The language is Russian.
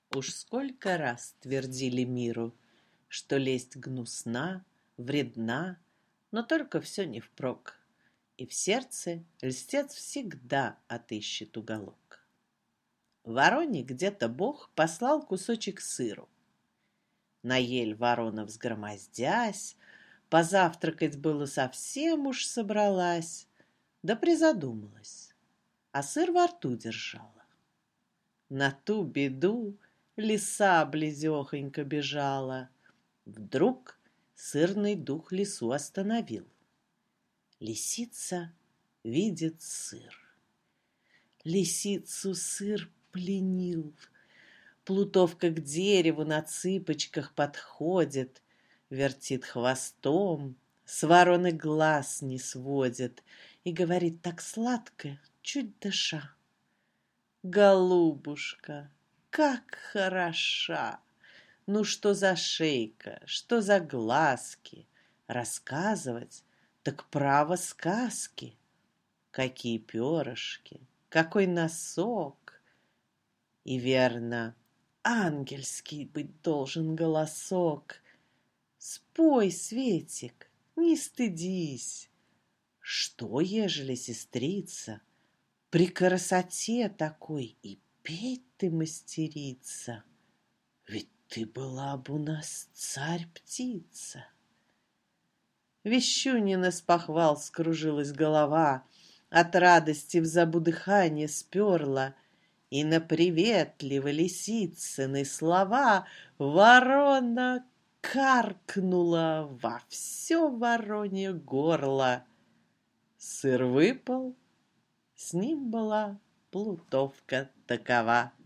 Уж сколько раз твердили миру, что лесть гнусна, вредна, но только все не впрок, и в сердце льстец всегда отыщет уголок. Вороне где-то Бог послал кусочек сыру. На ель ворона взгромоздясь, позавтракать было совсем уж собралась, да призадумалась, а сыр во рту держала. На ту беду лиса близехонько бежала. Вдруг сырный дух лису остановил. Лисица видит сыр. Лисицу сыр пленил. Плутовка к дереву на цыпочках подходит, вертит хвостом, с вороны глаз не сводит и говорит так сладко, чуть дыша: «Голубушка, как хороша! Ну что за шейка, что за глазки! Рассказывать, так право сказки! Какие перышки, какой носок! И верно, ангельский быть должен голосок. Спой, Светик, не стыдись! Что, ежели сестрица при красоте такой и петь ты мастерица? Ведь ты была б у нас царь-птица». Вещунина с похвал скружилась голова, от радости в забу дыхание сперла, и на приветливо лисицыны слова ворона каркнула во все воронье горло. Сыр выпал, с ним была плутовка такова.